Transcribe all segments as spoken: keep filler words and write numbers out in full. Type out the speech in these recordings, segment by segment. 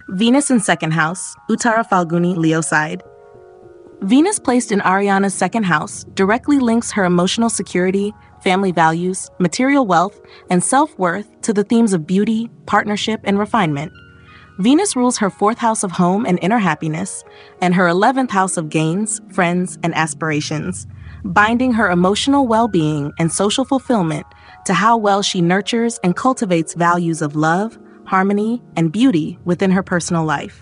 Venus in second house, Uttara Falguni, Leo side. Venus placed in Ariana's second house directly links her emotional security, family values, material wealth, and self-worth to the themes of beauty, partnership, and refinement. Venus rules her fourth house of home and inner happiness, and her eleventh house of gains, friends, and aspirations, binding her emotional well-being and social fulfillment to how well she nurtures and cultivates values of love, harmony, and beauty within her personal life.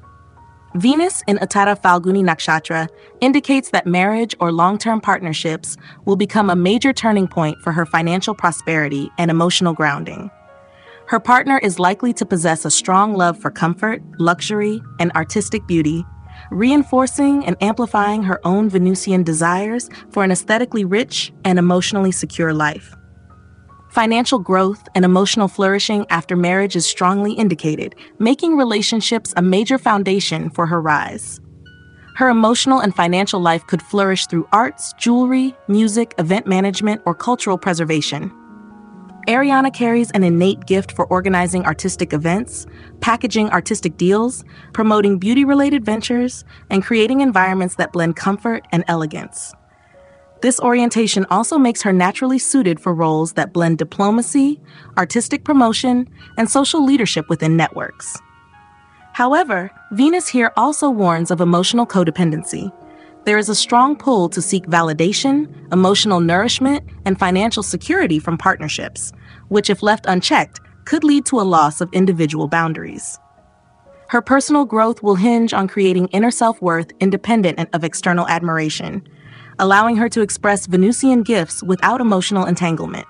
Venus in Uttara Falguni Nakshatra indicates that marriage or long-term partnerships will become a major turning point for her financial prosperity and emotional grounding. Her partner is likely to possess a strong love for comfort, luxury, and artistic beauty, reinforcing and amplifying her own Venusian desires for an aesthetically rich and emotionally secure life. Financial growth and emotional flourishing after marriage is strongly indicated, making relationships a major foundation for her rise. Her emotional and financial life could flourish through arts, jewelry, music, event management, or cultural preservation. Ariana carries an innate gift for organizing artistic events, packaging artistic deals, promoting beauty-related ventures, and creating environments that blend comfort and elegance. This orientation also makes her naturally suited for roles that blend diplomacy, artistic promotion, and social leadership within networks. However, Venus here also warns of emotional codependency. There is a strong pull to seek validation, emotional nourishment, and financial security from partnerships, which, if left unchecked, could lead to a loss of individual boundaries. Her personal growth will hinge on creating inner self-worth independent of external admiration, allowing her to express Venusian gifts without emotional entanglement.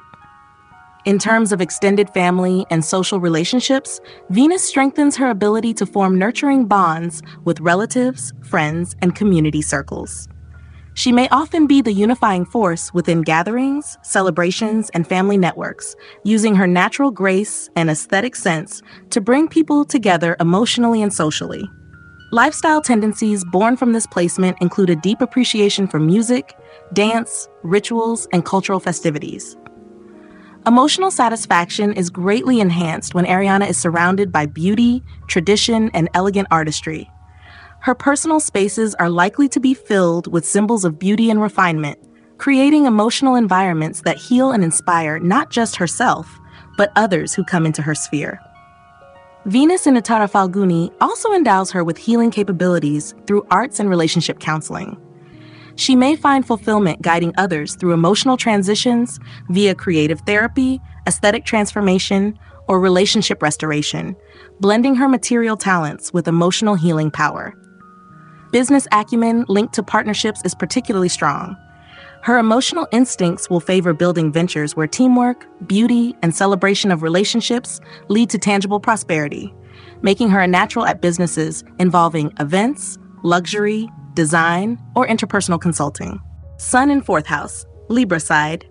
In terms of extended family and social relationships, Venus strengthens her ability to form nurturing bonds with relatives, friends, and community circles. She may often be the unifying force within gatherings, celebrations, and family networks, using her natural grace and aesthetic sense to bring people together emotionally and socially. Lifestyle tendencies born from this placement include a deep appreciation for music, dance, rituals, and cultural festivities. Emotional satisfaction is greatly enhanced when Ariana is surrounded by beauty, tradition, and elegant artistry. Her personal spaces are likely to be filled with symbols of beauty and refinement, creating emotional environments that heal and inspire not just herself, but others who come into her sphere. Venus in Uttara Falguni also endows her with healing capabilities through arts and relationship counseling. She may find fulfillment guiding others through emotional transitions via creative therapy, aesthetic transformation, or relationship restoration, blending her material talents with emotional healing power. Business acumen linked to partnerships is particularly strong. Her emotional instincts will favor building ventures where teamwork, beauty, and celebration of relationships lead to tangible prosperity, making her a natural at businesses involving events, luxury, design, or interpersonal consulting. Sun in fourth house, Libra side.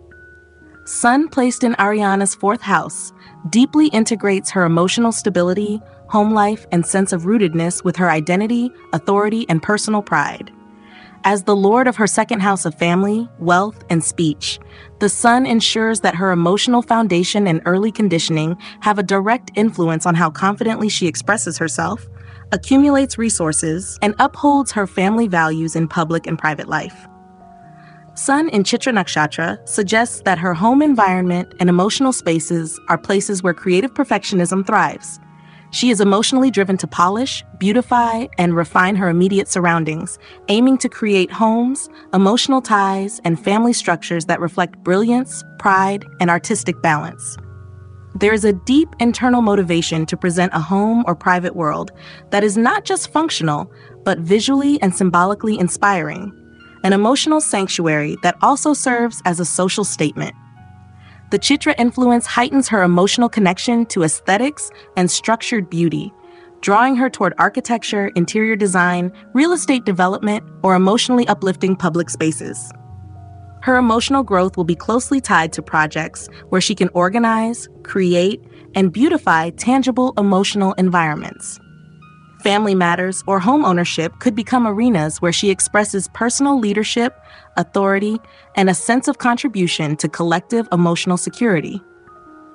Sun placed in Ariana's fourth house deeply integrates her emotional stability, home life, and sense of rootedness with her identity, authority, and personal pride. As the lord of her second house of family, wealth, and speech, the sun ensures that her emotional foundation and early conditioning have a direct influence on how confidently she expresses herself, accumulates resources, and upholds her family values in public and private life. Sun in Chitra Nakshatra suggests that her home environment and emotional spaces are places where creative perfectionism thrives. She is emotionally driven to polish, beautify, and refine her immediate surroundings, aiming to create homes, emotional ties, and family structures that reflect brilliance, pride, and artistic balance. There is a deep internal motivation to present a home or private world that is not just functional, but visually and symbolically inspiring, an emotional sanctuary that also serves as a social statement. The Chitra influence heightens her emotional connection to aesthetics and structured beauty, drawing her toward architecture, interior design, real estate development, or emotionally uplifting public spaces. Her emotional growth will be closely tied to projects where she can organize, create, and beautify tangible emotional environments. Family matters or home ownership could become arenas where she expresses personal leadership, authority, and a sense of contribution to collective emotional security.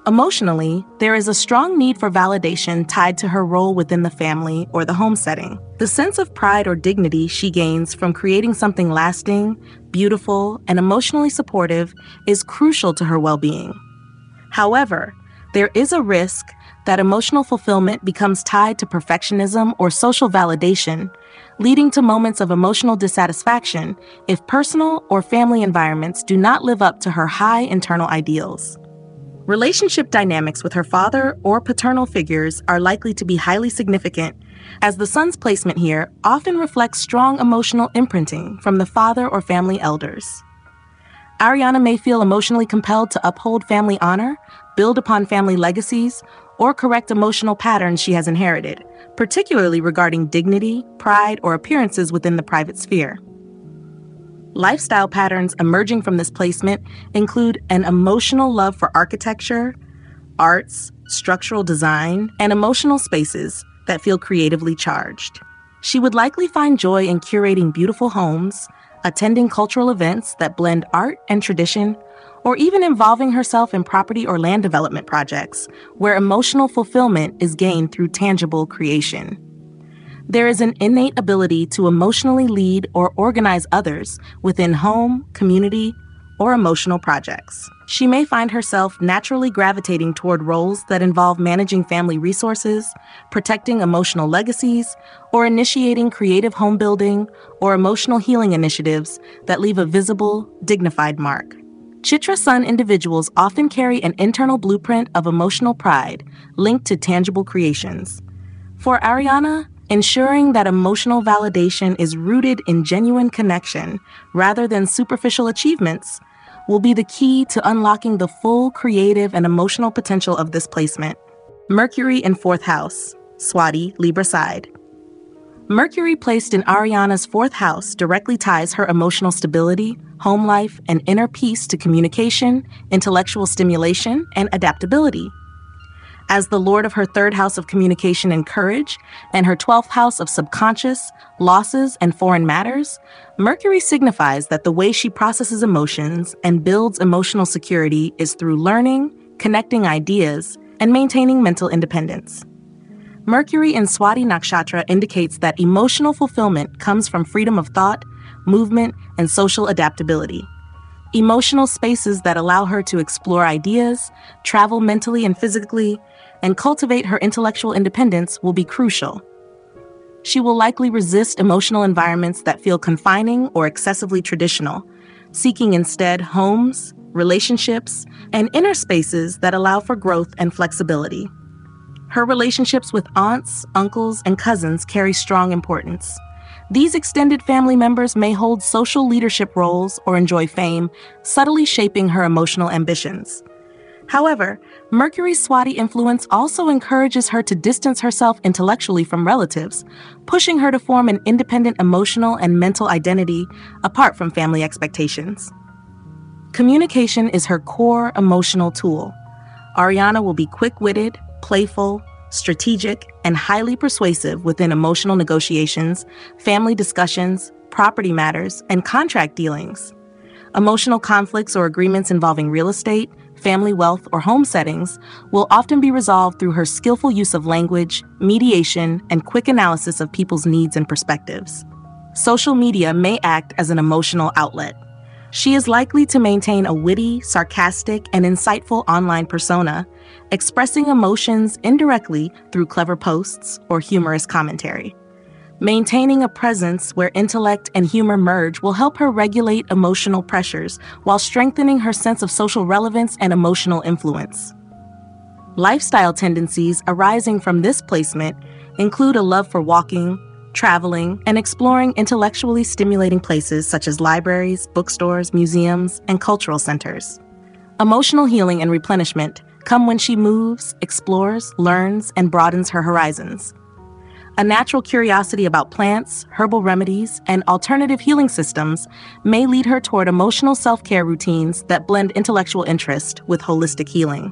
Emotionally, there is a strong need for validation tied to her role within the family or the home setting. The sense of pride or dignity she gains from creating something lasting, beautiful, and emotionally supportive is crucial to her well-being. However, there is a risk that emotional fulfillment becomes tied to perfectionism or social validation, leading to moments of emotional dissatisfaction if personal or family environments do not live up to her high internal ideals. Relationship dynamics with her father or paternal figures are likely to be highly significant, as the son's placement here often reflects strong emotional imprinting from the father or family elders. Ariana may feel emotionally compelled to uphold family honor, build upon family legacies, or correct emotional patterns she has inherited, particularly regarding dignity, pride, or appearances within the private sphere. Lifestyle patterns emerging from this placement include an emotional love for architecture, arts, structural design, and emotional spaces that feel creatively charged. She would likely find joy in curating beautiful homes, attending cultural events that blend art and tradition, or even involving herself in property or land development projects where emotional fulfillment is gained through tangible creation. There is an innate ability to emotionally lead or organize others within home, community, or emotional projects. She may find herself naturally gravitating toward roles that involve managing family resources, protecting emotional legacies, or initiating creative home building or emotional healing initiatives that leave a visible, dignified mark. Chitra Sun individuals often carry an internal blueprint of emotional pride linked to tangible creations. For Ariana, ensuring that emotional validation is rooted in genuine connection rather than superficial achievements will be the key to unlocking the full creative and emotional potential of this placement. Mercury in fourth house, Swati, Libra side. Mercury placed in Ariana's fourth house directly ties her emotional stability, home life, and inner peace to communication, intellectual stimulation, and adaptability. As the lord of her third house of communication and courage, and her twelfth house of subconscious, losses, and foreign matters, Mercury signifies that the way she processes emotions and builds emotional security is through learning, connecting ideas, and maintaining mental independence. Mercury in Swati Nakshatra indicates that emotional fulfillment comes from freedom of thought, movement, and social adaptability. Emotional spaces that allow her to explore ideas, travel mentally and physically, and cultivate her intellectual independence will be crucial. She will likely resist emotional environments that feel confining or excessively traditional, seeking instead homes, relationships, and inner spaces that allow for growth and flexibility. Her relationships with aunts, uncles, and cousins carry strong importance. These extended family members may hold social leadership roles or enjoy fame, subtly shaping her emotional ambitions. However, Mercury's Swati influence also encourages her to distance herself intellectually from relatives, pushing her to form an independent emotional and mental identity apart from family expectations. Communication is her core emotional tool. Ariana will be quick-witted, playful, strategic, and highly persuasive within emotional negotiations, family discussions, property matters, and contract dealings. Emotional conflicts or agreements involving real estate, family wealth, or home settings will often be resolved through her skillful use of language, mediation, and quick analysis of people's needs and perspectives. Social media may act as an emotional outlet. She is likely to maintain a witty, sarcastic, and insightful online persona, expressing emotions indirectly through clever posts or humorous commentary. Maintaining a presence where intellect and humor merge will help her regulate emotional pressures while strengthening her sense of social relevance and emotional influence. Lifestyle tendencies arising from this placement include a love for walking, traveling, and exploring intellectually stimulating places such as libraries, bookstores, museums, and cultural centers. Emotional healing and replenishment come when she moves, explores, learns, and broadens her horizons. A natural curiosity about plants, herbal remedies, and alternative healing systems may lead her toward emotional self-care routines that blend intellectual interest with holistic healing.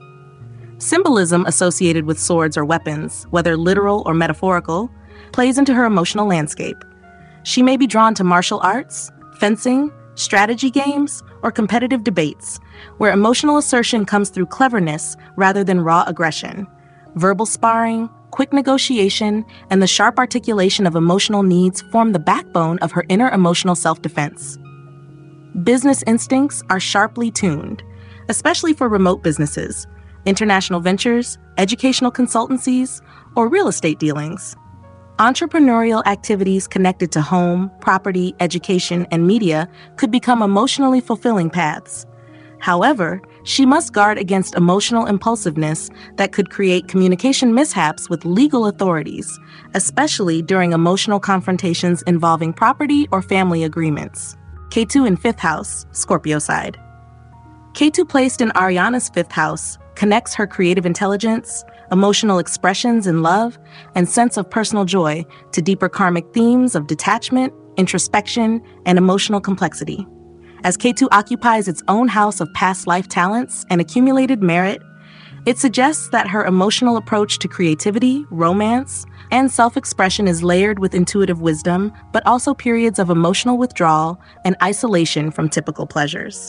Symbolism associated with swords or weapons, whether literal or metaphorical, plays into her emotional landscape. She may be drawn to martial arts, fencing, strategy games, or competitive debates, where emotional assertion comes through cleverness rather than raw aggression. Verbal sparring, quick negotiation, and the sharp articulation of emotional needs form the backbone of her inner emotional self-defense. Business instincts are sharply tuned, especially for remote businesses, international ventures, educational consultancies, or real estate dealings. Entrepreneurial activities connected to home, property, education, and media could become emotionally fulfilling paths. However, she must guard against emotional impulsiveness that could create communication mishaps with legal authorities, especially during emotional confrontations involving property or family agreements. Ketu in fifth house, Scorpio side. Ketu placed in Ariana's fifth house connects her creative intelligence, emotional expressions in love, and sense of personal joy to deeper karmic themes of detachment, introspection, and emotional complexity. As Ketu occupies its own house of past life talents and accumulated merit, it suggests that her emotional approach to creativity, romance, and self-expression is layered with intuitive wisdom, but also periods of emotional withdrawal and isolation from typical pleasures.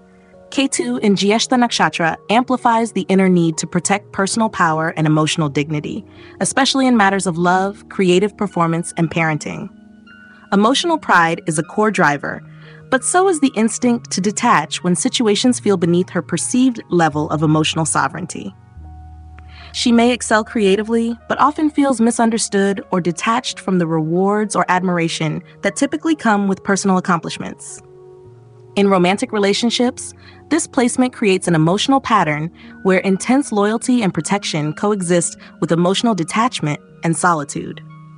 Ketu in Jyeshta Nakshatra amplifies the inner need to protect personal power and emotional dignity, especially in matters of love, creative performance, and parenting. Emotional pride is a core driver, but so is the instinct to detach when situations feel beneath her perceived level of emotional sovereignty. She may excel creatively, but often feels misunderstood or detached from the rewards or admiration that typically come with personal accomplishments. In romantic relationships, this placement creates an emotional pattern where intense loyalty and protection coexist with emotional detachment and solitude.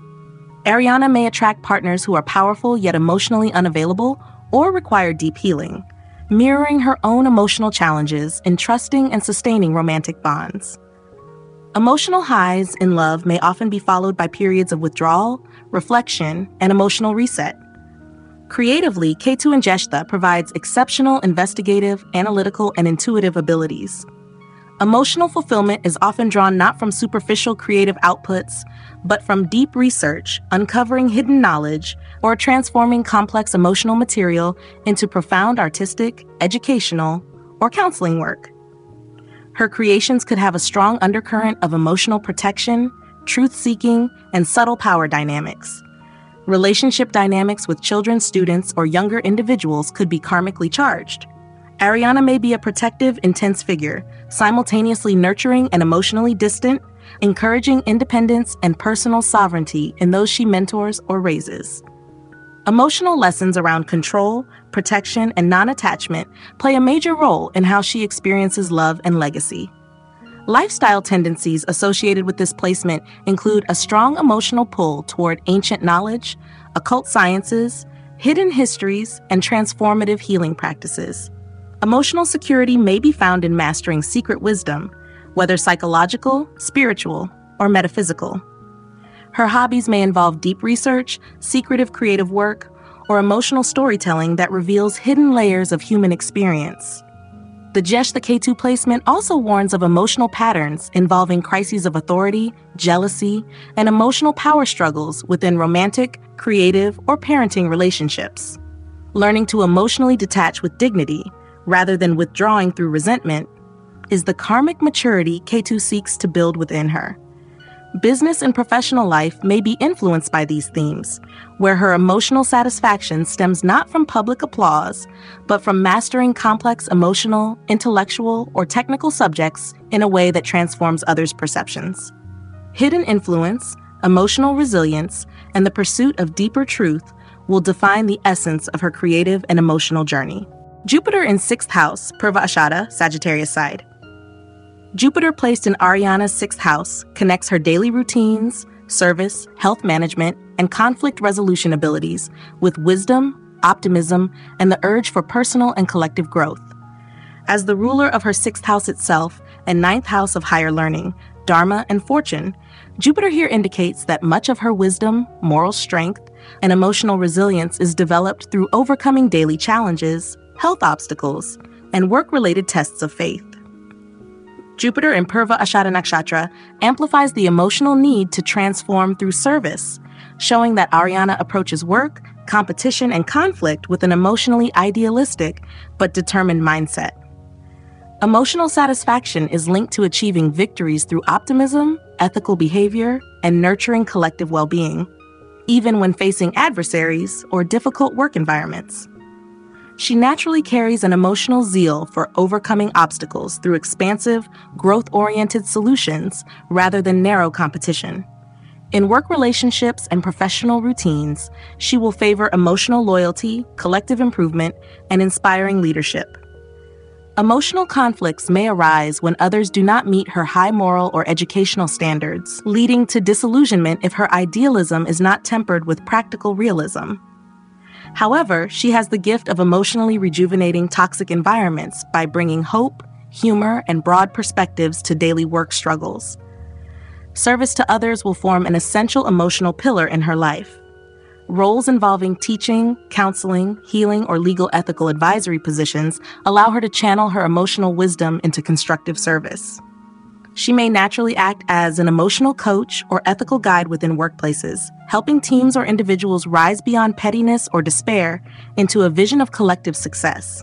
Ariana may attract partners who are powerful yet emotionally unavailable or require deep healing, mirroring her own emotional challenges in trusting and sustaining romantic bonds. Emotional highs in love may often be followed by periods of withdrawal, reflection, and emotional reset. Creatively, Ketu in Jyeshta provides exceptional investigative, analytical, and intuitive abilities. Emotional fulfillment is often drawn not from superficial creative outputs, but from deep research, uncovering hidden knowledge, or transforming complex emotional material into profound artistic, educational, or counseling work. Her creations could have a strong undercurrent of emotional protection, truth-seeking, and subtle power dynamics. Relationship dynamics with children, students, or younger individuals could be karmically charged. Ariana may be a protective, intense figure, simultaneously nurturing and emotionally distant, encouraging independence and personal sovereignty in those she mentors or raises. Emotional lessons around control, protection, and non-attachment play a major role in how she experiences love and legacy. Lifestyle tendencies associated with this placement include a strong emotional pull toward ancient knowledge, occult sciences, hidden histories, and transformative healing practices. Emotional security may be found in mastering secret wisdom, whether psychological, spiritual, or metaphysical. Her hobbies may involve deep research, secretive creative work, or emotional storytelling that reveals hidden layers of human experience. The Jyeshta Ketu placement also warns of emotional patterns involving crises of authority, jealousy, and emotional power struggles within romantic, creative, or parenting relationships. Learning to emotionally detach with dignity, rather than withdrawing through resentment, is the karmic maturity Ketu seeks to build within her. Business and professional life may be influenced by these themes, where her emotional satisfaction stems not from public applause, but from mastering complex emotional, intellectual, or technical subjects in a way that transforms others' perceptions. Hidden influence, emotional resilience, and the pursuit of deeper truth will define the essence of her creative and emotional journey. Jupiter in sixth house, Purva Ashada, Sagittarius side. Jupiter placed in Ariana's sixth house connects her daily routines, service, health management, and conflict resolution abilities with wisdom, optimism, and the urge for personal and collective growth. As the ruler of her sixth house itself and ninth house of higher learning, Dharma, and fortune, Jupiter here indicates that much of her wisdom, moral strength, and emotional resilience is developed through overcoming daily challenges, health obstacles, and work-related tests of faith. Jupiter in Purva Ashada Nakshatra amplifies the emotional need to transform through service, showing that Ariana approaches work, competition, and conflict with an emotionally idealistic but determined mindset. Emotional satisfaction is linked to achieving victories through optimism, ethical behavior, and nurturing collective well-being, even when facing adversaries or difficult work environments. She naturally carries an emotional zeal for overcoming obstacles through expansive, growth-oriented solutions rather than narrow competition. In work relationships and professional routines, she will favor emotional loyalty, collective improvement, and inspiring leadership. Emotional conflicts may arise when others do not meet her high moral or educational standards, leading to disillusionment if her idealism is not tempered with practical realism. However, she has the gift of emotionally rejuvenating toxic environments by bringing hope, humor, and broad perspectives to daily work struggles. Service to others will form an essential emotional pillar in her life. Roles involving teaching, counseling, healing, or legal ethical advisory positions allow her to channel her emotional wisdom into constructive service. She may naturally act as an emotional coach or ethical guide within workplaces, helping teams or individuals rise beyond pettiness or despair into a vision of collective success.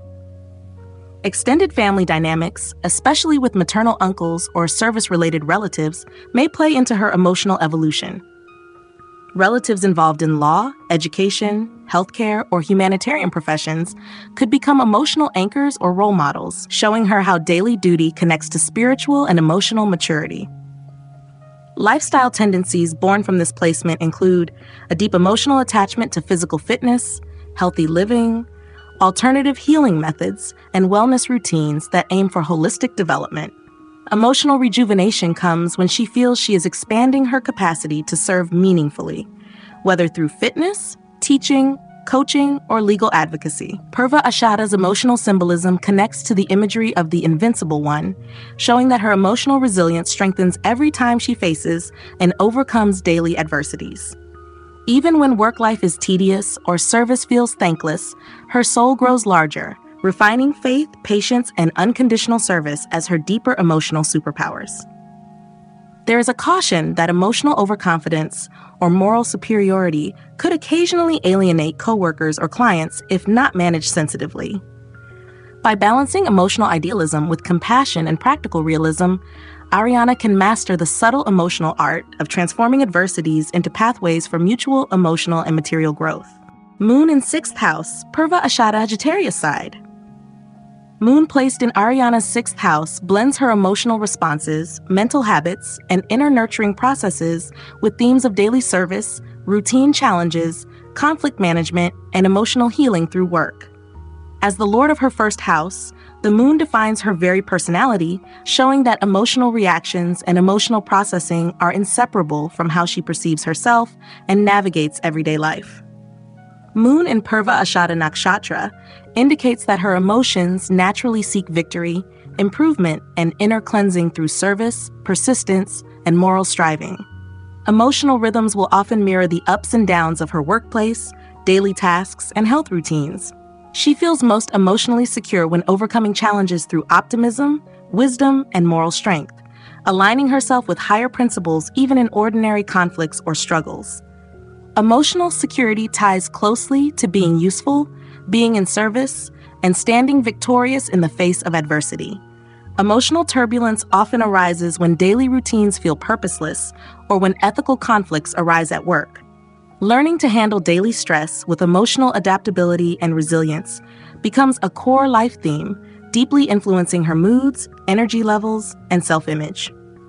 Extended family dynamics, especially with maternal uncles or service-related relatives, may play into her emotional evolution. Relatives involved in law, education, healthcare, or humanitarian professions could become emotional anchors or role models, showing her how daily duty connects to spiritual and emotional maturity. Lifestyle tendencies born from this placement include a deep emotional attachment to physical fitness, healthy living, alternative healing methods, and wellness routines that aim for holistic development. Emotional rejuvenation comes when she feels she is expanding her capacity to serve meaningfully, whether through fitness, teaching, coaching, or legal advocacy. Purva Ashada's emotional symbolism connects to the imagery of the Invincible One, showing that her emotional resilience strengthens every time she faces and overcomes daily adversities. Even when work life is tedious or service feels thankless, her soul grows larger, refining faith, patience, and unconditional service as her deeper emotional superpowers. There is a caution that emotional overconfidence or moral superiority could occasionally alienate coworkers or clients if not managed sensitively. By balancing emotional idealism with compassion and practical realism, Ariana can master the subtle emotional art of transforming adversities into pathways for mutual emotional and material growth. Moon in sixth house, Purva Ashada Sagittarius side. Moon placed in Ariana's sixth house blends her emotional responses, mental habits, and inner nurturing processes with themes of daily service, routine challenges, conflict management, and emotional healing through work. As the lord of her first house, the moon defines her very personality, showing that emotional reactions and emotional processing are inseparable from how she perceives herself and navigates everyday life. Moon in Purva Ashada Nakshatra indicates that her emotions naturally seek victory, improvement, and inner cleansing through service, persistence, and moral striving. Emotional rhythms will often mirror the ups and downs of her workplace, daily tasks, and health routines. She feels most emotionally secure when overcoming challenges through optimism, wisdom, and moral strength, aligning herself with higher principles even in ordinary conflicts or struggles. Emotional security ties closely to being useful, being in service, and standing victorious in the face of adversity. Emotional turbulence often arises when daily routines feel purposeless or when ethical conflicts arise at work. Learning to handle daily stress with emotional adaptability and resilience becomes a core life theme, deeply influencing her moods, energy levels, and self-image.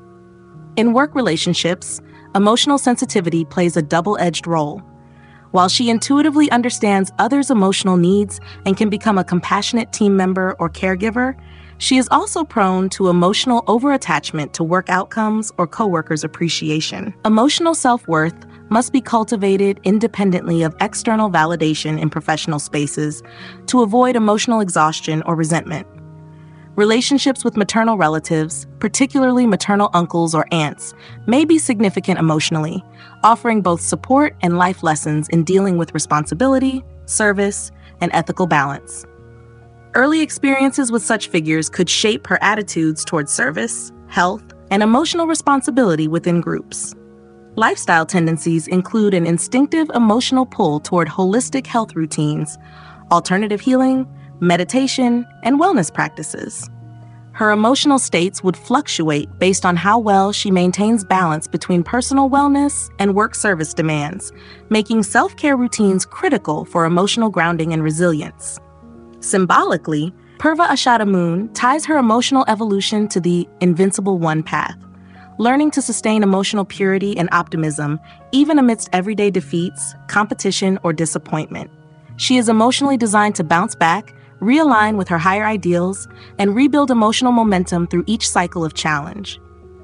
In work relationships, emotional sensitivity plays a double-edged role. While she intuitively understands others' emotional needs and can become a compassionate team member or caregiver, she is also prone to emotional overattachment to work outcomes or coworkers' appreciation. Emotional self-worth must be cultivated independently of external validation in professional spaces to avoid emotional exhaustion or resentment. Relationships with maternal relatives, particularly maternal uncles or aunts, may be significant emotionally, offering both support and life lessons in dealing with responsibility, service, and ethical balance. Early experiences with such figures could shape her attitudes towards service, health, and emotional responsibility within groups. Lifestyle tendencies include an instinctive emotional pull toward holistic health routines, alternative healing, meditation, and wellness practices. Her emotional states would fluctuate based on how well she maintains balance between personal wellness and work service demands, making self-care routines critical for emotional grounding and resilience. Symbolically, Purva Ashada Moon ties her emotional evolution to the Invincible One path, learning to sustain emotional purity and optimism even amidst everyday defeats, competition, or disappointment. She is emotionally designed to bounce back, realign with her higher ideals, and rebuild emotional momentum through each cycle of challenge.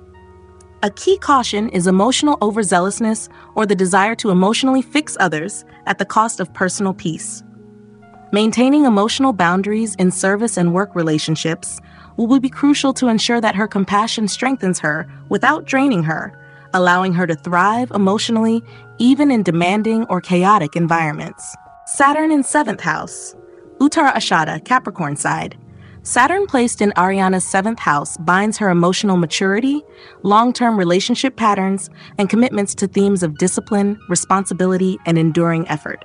A key caution is emotional overzealousness or the desire to emotionally fix others at the cost of personal peace. Maintaining emotional boundaries in service and work relationships will be crucial to ensure that her compassion strengthens her without draining her, allowing her to thrive emotionally even in demanding or chaotic environments. Saturn in seventh house. Uttara Ashada, Capricorn side. Saturn placed in Ariana's seventh house binds her emotional maturity, long-term relationship patterns, and commitments to themes of discipline, responsibility, and enduring effort.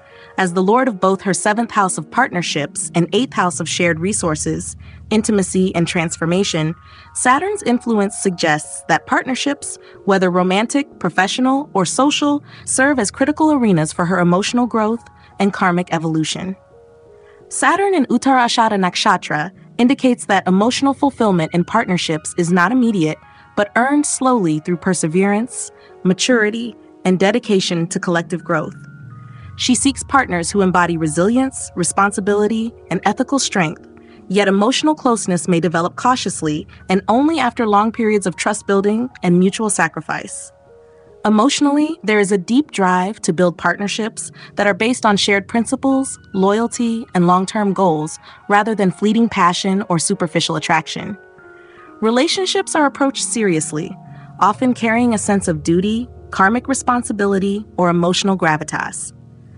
As the lord of both her seventh house of partnerships and eighth house of shared resources, intimacy, and transformation, Saturn's influence suggests that partnerships, whether romantic, professional, or social, serve as critical arenas for her emotional growth and karmic evolution. Saturn in Uttara Ashada Nakshatra indicates that emotional fulfillment in partnerships is not immediate, but earned slowly through perseverance, maturity, and dedication to collective growth. She seeks partners who embody resilience, responsibility, and ethical strength, yet emotional closeness may develop cautiously and only after long periods of trust building and mutual sacrifice. Emotionally, there is a deep drive to build partnerships that are based on shared principles, loyalty, and long-term goals rather than fleeting passion or superficial attraction. Relationships are approached seriously, often carrying a sense of duty, karmic responsibility, or emotional gravitas.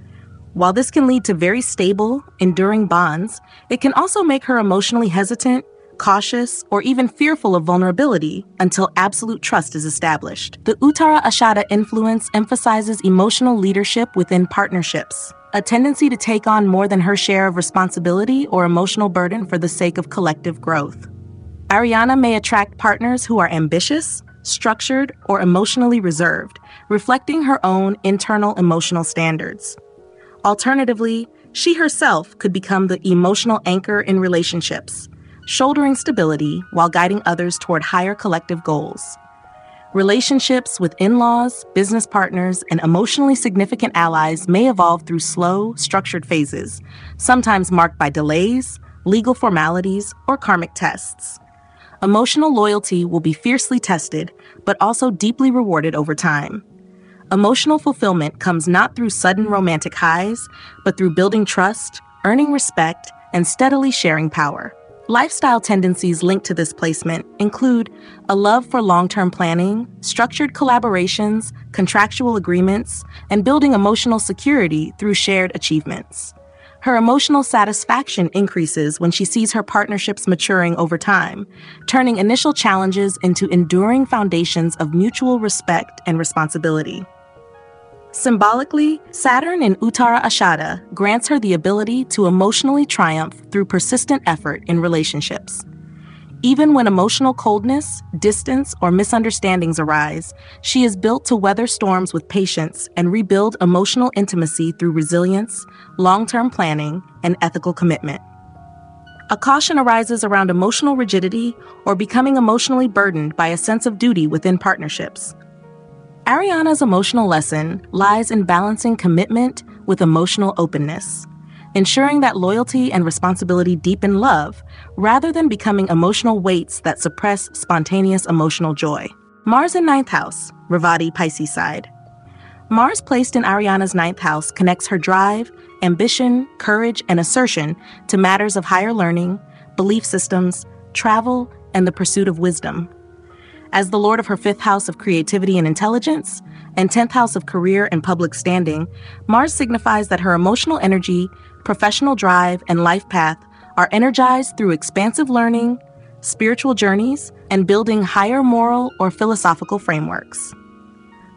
While this can lead to very stable, enduring bonds, it can also make her emotionally hesitant, cautious, or even fearful of vulnerability until absolute trust is established. The Uttara Ashada influence emphasizes emotional leadership within partnerships, a tendency to take on more than her share of responsibility or emotional burden for the sake of collective growth. Ariana may attract partners who are ambitious, structured, or emotionally reserved, reflecting her own internal emotional standards. Alternatively, she herself could become the emotional anchor in relationships, shouldering stability while guiding others toward higher collective goals. Relationships with in-laws, business partners, and emotionally significant allies may evolve through slow, structured phases, sometimes marked by delays, legal formalities, or karmic tests. Emotional loyalty will be fiercely tested, but also deeply rewarded over time. Emotional fulfillment comes not through sudden romantic highs, but through building trust, earning respect, and steadily sharing power. Lifestyle tendencies linked to this placement include a love for long-term planning, structured collaborations, contractual agreements, and building emotional security through shared achievements. Her emotional satisfaction increases when she sees her partnerships maturing over time, turning initial challenges into enduring foundations of mutual respect and responsibility. Symbolically, Saturn in Uttara Ashada grants her the ability to emotionally triumph through persistent effort in relationships. Even when emotional coldness, distance, or misunderstandings arise, she is built to weather storms with patience and rebuild emotional intimacy through resilience, long-term planning, and ethical commitment. A caution arises around emotional rigidity or becoming emotionally burdened by a sense of duty within partnerships. Ariana's emotional lesson lies in balancing commitment with emotional openness, ensuring that loyalty and responsibility deepen love rather than becoming emotional weights that suppress spontaneous emotional joy. Mars in ninth house, Revati Pisces side. Mars placed in Ariana's ninth house connects her drive, ambition, courage, and assertion to matters of higher learning, belief systems, travel, and the pursuit of wisdom. As the lord of her fifth house of creativity and intelligence, and tenth house of career and public standing, Mars signifies that her emotional energy, professional drive, and life path are energized through expansive learning, spiritual journeys, and building higher moral or philosophical frameworks.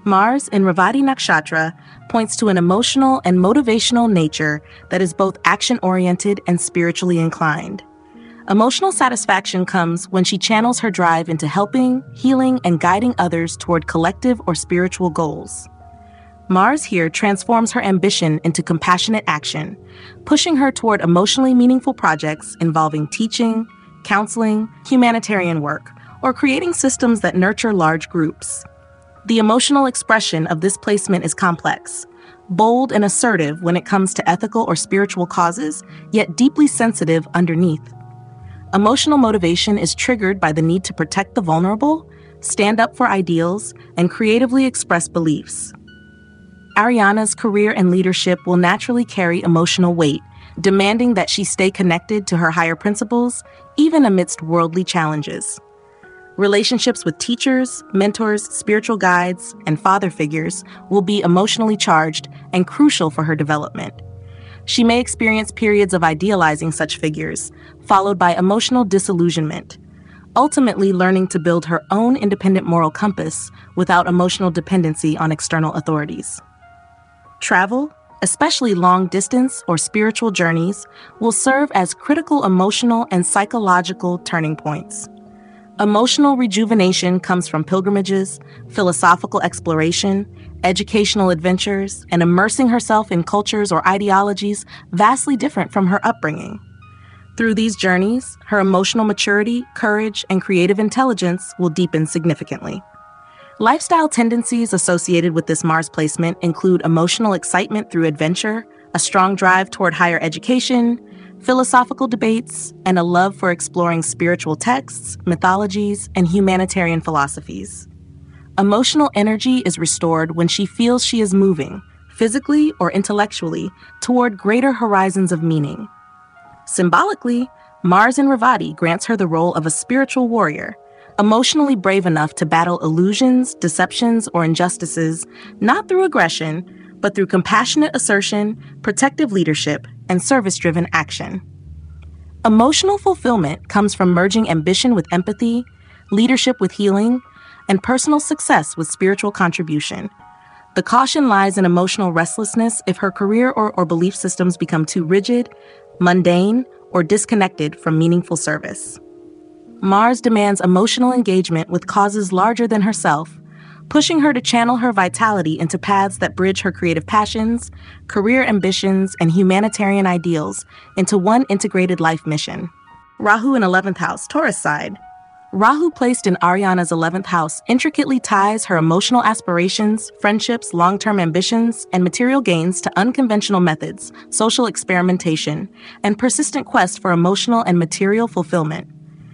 Mars in Revati Nakshatra points to an emotional and motivational nature that is both action-oriented and spiritually inclined. Emotional satisfaction comes when she channels her drive into helping, healing, and guiding others toward collective or spiritual goals. Mars here transforms her ambition into compassionate action, pushing her toward emotionally meaningful projects involving teaching, counseling, humanitarian work, or creating systems that nurture large groups. The emotional expression of this placement is complex, bold and assertive when it comes to ethical or spiritual causes, yet deeply sensitive underneath. Emotional motivation is triggered by the need to protect the vulnerable, stand up for ideals, and creatively express beliefs. Ariana's career and leadership will naturally carry emotional weight, demanding that she stay connected to her higher principles, even amidst worldly challenges. Relationships with teachers, mentors, spiritual guides, and father figures will be emotionally charged and crucial for her development. She may experience periods of idealizing such figures, followed by emotional disillusionment, ultimately learning to build her own independent moral compass without emotional dependency on external authorities. Travel, especially long-distance or spiritual journeys, will serve as critical emotional and psychological turning points. Emotional rejuvenation comes from pilgrimages, philosophical exploration, educational adventures, and immersing herself in cultures or ideologies vastly different from her upbringing. Through these journeys, her emotional maturity, courage, and creative intelligence will deepen significantly. Lifestyle tendencies associated with this Mars placement include emotional excitement through adventure, a strong drive toward higher education, philosophical debates, and a love for exploring spiritual texts, mythologies, and humanitarian philosophies. Emotional energy is restored when she feels she is moving, physically or intellectually, toward greater horizons of meaning. Symbolically, Mars in Revati grants her the role of a spiritual warrior, emotionally brave enough to battle illusions, deceptions, or injustices, not through aggression, but through compassionate assertion, protective leadership, and service-driven action. Emotional fulfillment comes from merging ambition with empathy, leadership with healing, and personal success with spiritual contribution. The caution lies in emotional restlessness if her career or, or belief systems become too rigid, mundane, or disconnected from meaningful service. Mars demands emotional engagement with causes larger than herself, pushing her to channel her vitality into paths that bridge her creative passions, career ambitions, and humanitarian ideals into one integrated life mission. Rahu in eleventh house, Taurus side. Rahu placed in Ariana's eleventh house intricately ties her emotional aspirations, friendships, long-term ambitions, and material gains to unconventional methods, social experimentation, and persistent quest for emotional and material fulfillment.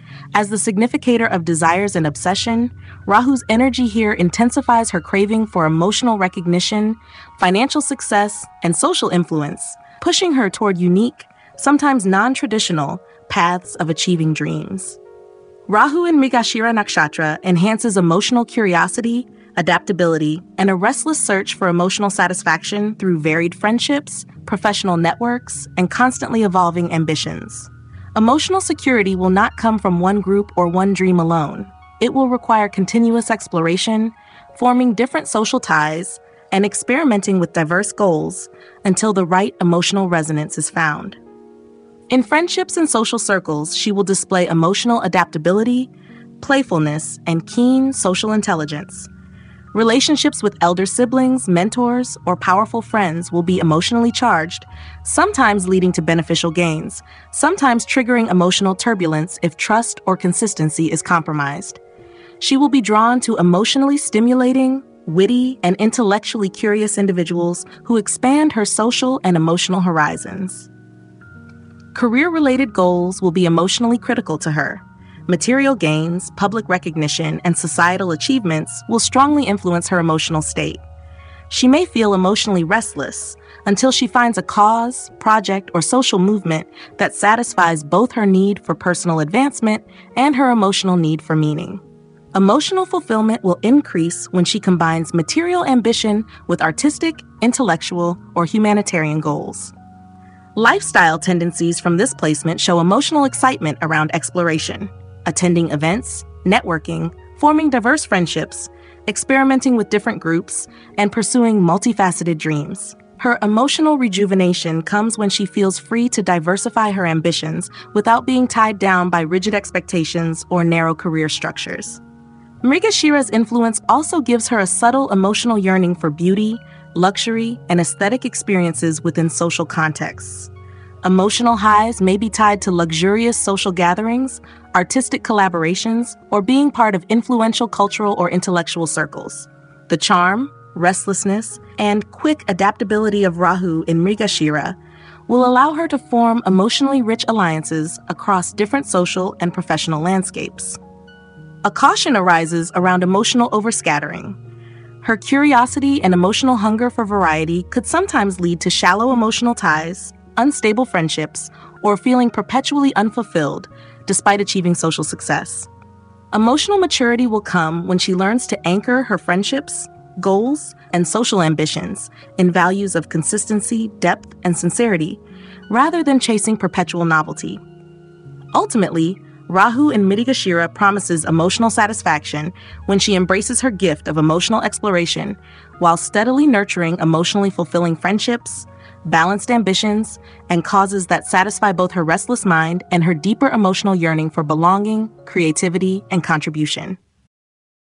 As the significator of desires and obsession, Rahu's energy here intensifies her craving for emotional recognition, financial success, and social influence, pushing her toward unique, sometimes non-traditional, paths of achieving dreams. Rahu in Mrigashira Nakshatra enhances emotional curiosity, adaptability, and a restless search for emotional satisfaction through varied friendships, professional networks, and constantly evolving ambitions. Emotional security will not come from one group or one dream alone. It will require continuous exploration, forming different social ties, and experimenting with diverse goals until the right emotional resonance is found. In friendships and social circles, she will display emotional adaptability, playfulness, and keen social intelligence. Relationships with elder siblings, mentors, or powerful friends will be emotionally charged, sometimes leading to beneficial gains, sometimes triggering emotional turbulence if trust or consistency is compromised. She will be drawn to emotionally stimulating, witty, and intellectually curious individuals who expand her social and emotional horizons. Career-related goals will be emotionally critical to her. Material gains, public recognition, and societal achievements will strongly influence her emotional state. She may feel emotionally restless until she finds a cause, project, or social movement that satisfies both her need for personal advancement and her emotional need for meaning. Emotional fulfillment will increase when she combines material ambition with artistic, intellectual, or humanitarian goals. Lifestyle tendencies from this placement show emotional excitement around exploration, attending events, networking, forming diverse friendships, experimenting with different groups, and pursuing multifaceted dreams. Her emotional rejuvenation comes when she feels free to diversify her ambitions without being tied down by rigid expectations or narrow career structures. Mrigashira's influence also gives her a subtle emotional yearning for beauty, luxury, and aesthetic experiences within social contexts. Emotional highs may be tied to luxurious social gatherings, artistic collaborations, or being part of influential cultural or intellectual circles. The charm, restlessness, and quick adaptability of Rahu in Mrigashira will allow her to form emotionally rich alliances across different social and professional landscapes. A caution arises around emotional overscattering. Her curiosity and emotional hunger for variety could sometimes lead to shallow emotional ties, unstable friendships, or feeling perpetually unfulfilled despite achieving social success. Emotional maturity will come when she learns to anchor her friendships, goals, and social ambitions in values of consistency, depth, and sincerity, rather than chasing perpetual novelty. Ultimately, Rahu in Mrigashira promises emotional satisfaction when she embraces her gift of emotional exploration while steadily nurturing emotionally fulfilling friendships, balanced ambitions, and causes that satisfy both her restless mind and her deeper emotional yearning for belonging, creativity, and contribution.